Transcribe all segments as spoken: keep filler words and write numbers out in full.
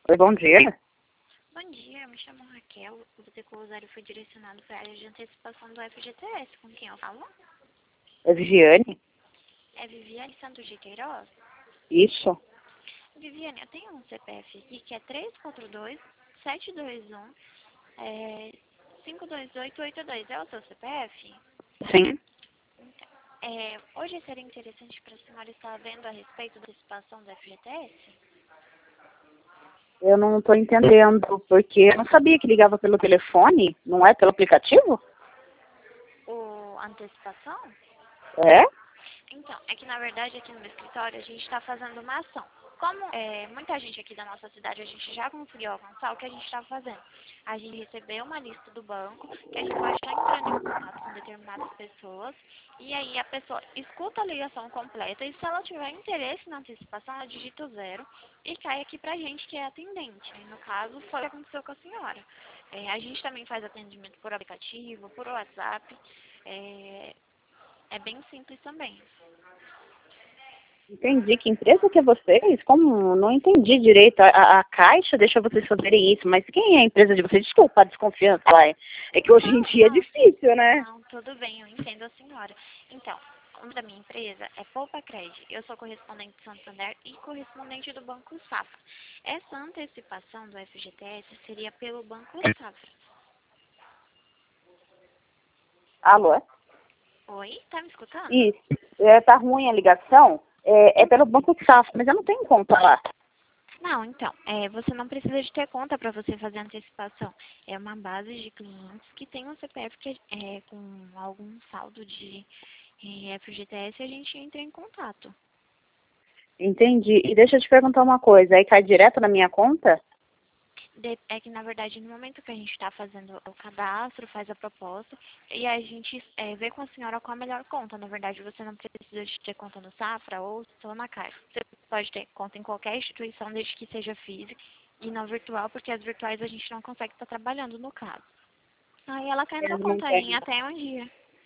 Oi, bom dia. Bom dia, eu me chamo Raquel. O decosarário foi direcionado para a área de antecipação do F G T S. Com quem eu falo? É Viviane? É Viviane Santos de Queiroz? Isso. Viviane, eu tenho um C P F aqui que é três quatro dois, sete dois um, é, cinco dois oito oito dois. É o seu C P F? Sim. Então, é, hoje seria interessante para a senhora estar vendo a respeito da antecipação do F G T S? Eu não estou entendendo, porque eu não sabia que ligava pelo telefone, não é pelo aplicativo? O antecipação? É? Então, é que na verdade aqui no meu escritório a gente está fazendo uma ação. Como é, muita gente aqui da nossa cidade, a gente já conseguiu alcançar o que a gente está fazendo. A gente recebeu uma lista do banco, que a gente pode estar entrando em contato com determinadas pessoas, e aí a pessoa escuta a ligação completa, e se ela tiver interesse na antecipação, ela digita o zero e cai aqui pra gente, que é atendente. No caso, foi o que aconteceu com a senhora. É, a gente também faz atendimento por aplicativo, por WhatsApp, é, é bem simples também. Entendi. Que empresa que é vocês? Como? Não entendi direito. A, a, a Caixa deixa vocês fazerem isso, mas quem é a empresa de vocês? Desculpa a desconfiança lá. É é que hoje em Não, dia é não, difícil, né? não, tudo bem, eu entendo a senhora. Então, o nome da minha empresa é Poupa Cred. Eu sou correspondente do Santander e correspondente do Banco Safra. Essa antecipação do F G T S seria pelo Banco Safra. Alô? É? Oi, tá me escutando? Isso. É, tá ruim a ligação? É, é pelo Banco Safra, mas eu não tenho conta lá. Não, então, é, você não precisa de ter conta para você fazer antecipação. É uma base de clientes que tem um C P F que é com algum saldo de é, F G T S e a gente entra em contato. Entendi. E deixa eu te perguntar uma coisa. Aí cai direto na minha conta? De- É que, na verdade, no momento que a gente está fazendo o cadastro, faz a proposta, e a gente é, vê com a senhora qual a melhor conta. Na verdade, você não precisa de ter conta no Safra ou só na Caixa. Você pode ter conta em qualquer instituição, desde que seja física e não virtual, porque as virtuais a gente não consegue estar trabalhando no caso. Aí ela cai na Eu sua não conta em tenho. até um dia.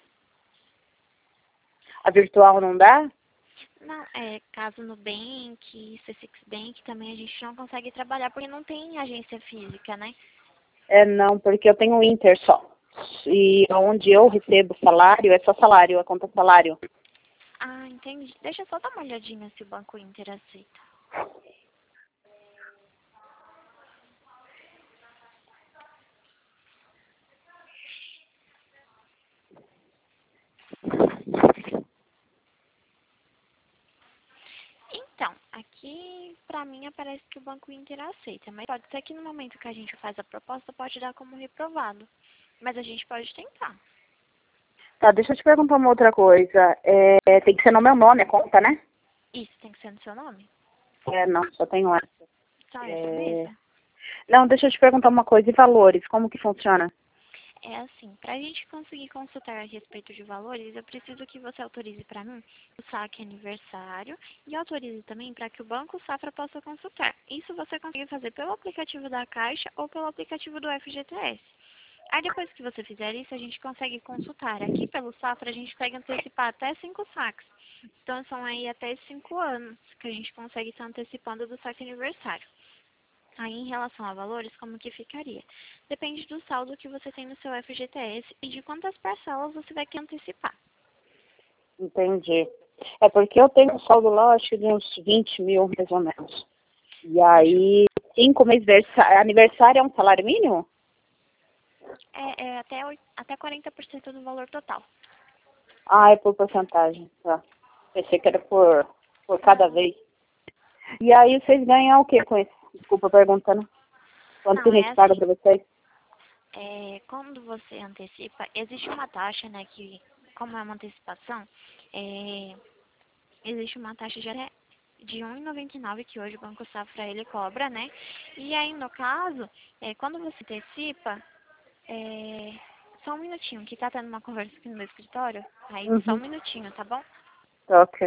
A virtual não dá? Não, é, caso no Bank, C seis Bank, também a gente não consegue trabalhar, porque não tem agência física, né? É, não, porque eu tenho o Inter só. E onde eu recebo salário, é só salário, a conta salário. Ah, entendi. Deixa eu só dar uma olhadinha se o Banco Inter aceita. Então, aqui pra mim aparece que o Banco Inter aceita, mas pode ser que no momento que a gente faz a proposta pode dar como reprovado. Mas a gente pode tentar. Tá, deixa eu te perguntar uma outra coisa. É, tem que ser no meu nome a conta, né? Isso tem que ser no seu nome? É, não, só tenho essa. Só essa É... mesmo? Não, deixa eu te perguntar uma coisa. E valores, como que funciona? É assim, para a gente conseguir consultar a respeito de valores, eu preciso que você autorize para mim o saque aniversário e autorize também para que o Banco Safra possa consultar. Isso você consegue fazer pelo aplicativo da Caixa ou pelo aplicativo do F G T S. Aí depois que você fizer isso, a gente consegue consultar. Aqui pelo Safra, a gente consegue antecipar até cinco saques. Então são aí até cinco anos que a gente consegue estar antecipando do saque aniversário. Aí, em relação a valores, como que ficaria? Depende do saldo que você tem no seu F G T S e de quantas parcelas você vai querer antecipar. Entendi. É porque eu tenho um saldo lá, acho que de uns vinte mil, mais ou menos. E Deixa eu... aí, cinco meses de aniversário é um salário mínimo? É, é até, oi- até quarenta por cento do valor total. Ah, é por porcentagem. Tá. Pensei que era por, por cada Não, vez. E aí vocês ganham o que com isso? Desculpa perguntando. Quanto que não, a é gente paga assim. pra vocês? É, quando você antecipa, existe uma taxa, né, que, como é uma antecipação, é, existe uma taxa de até de um vírgula noventa e nove que hoje o Banco Safra ele cobra, né? E aí, no caso, é, quando você antecipa, é, só um minutinho, que tá tendo uma conversa aqui no meu escritório. Aí, só um Uhum. minutinho, tá bom? Ok.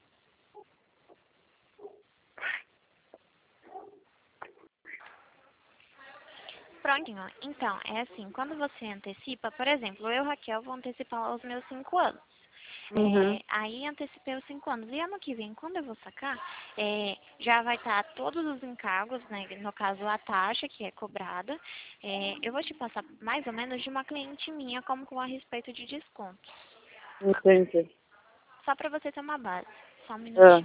Prontinho. Então, é assim, quando você antecipa, por exemplo, eu, Raquel, vou antecipar os meus cinco anos. Uhum. É, aí antecipei os cinco anos. E ano que vem, quando eu vou sacar, é, já vai estar todos os encargos, né? No caso, a taxa que é cobrada. É, eu vou te passar mais ou menos de uma cliente minha, como com a respeito de desconto. Entendi. Só para você ter uma base. Só um Ah. minutinho.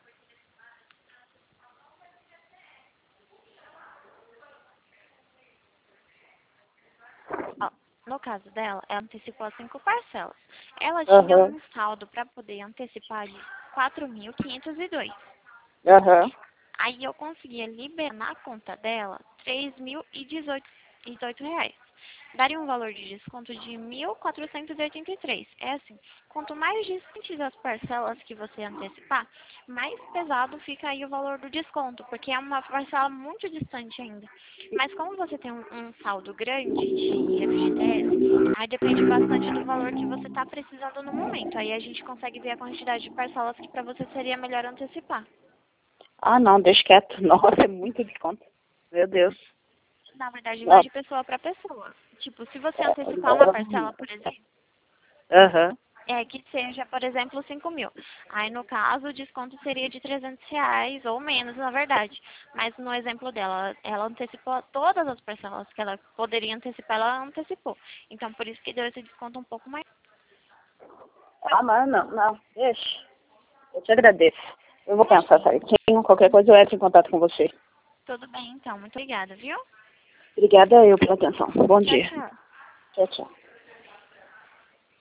Ó, no caso dela, ela antecipou as cinco parcelas. Ela tinha Aham. um saldo para poder antecipar de quatro mil quinhentos e dois. Aham. Aí eu conseguia liberar na conta dela três mil e dezoito reais. Daria um valor de desconto de mil quatrocentos e oitenta e três. É assim, quanto mais distantes as parcelas que você antecipar, mais pesado fica aí o valor do desconto, porque é uma parcela muito distante ainda. Mas como você tem um, um saldo grande de F G T S, aí depende bastante do valor que você está precisando no momento. Aí a gente consegue ver a quantidade de parcelas que para você seria melhor antecipar. Ah, não, deixa quieto. Nossa, é muito desconto. Meu Deus. Na verdade, vai Não. de pessoa para pessoa. Tipo, se você antecipar uma parcela, por exemplo, Aham. é que seja, por exemplo, cinco mil. Aí, no caso, o desconto seria de trezentos reais ou menos, na verdade. Mas no exemplo dela, ela antecipou todas as parcelas que ela poderia antecipar, ela antecipou. Então, por isso que deu esse desconto um pouco mais. Ah, mas não, não. Deixa. Eu te agradeço. Eu vou pensar certinho. Qualquer coisa eu entro em contato com você. Tudo bem, então. Muito obrigada, viu? Obrigada eu pela atenção. Bom Tchau, dia. tchau. Tchau, tchau.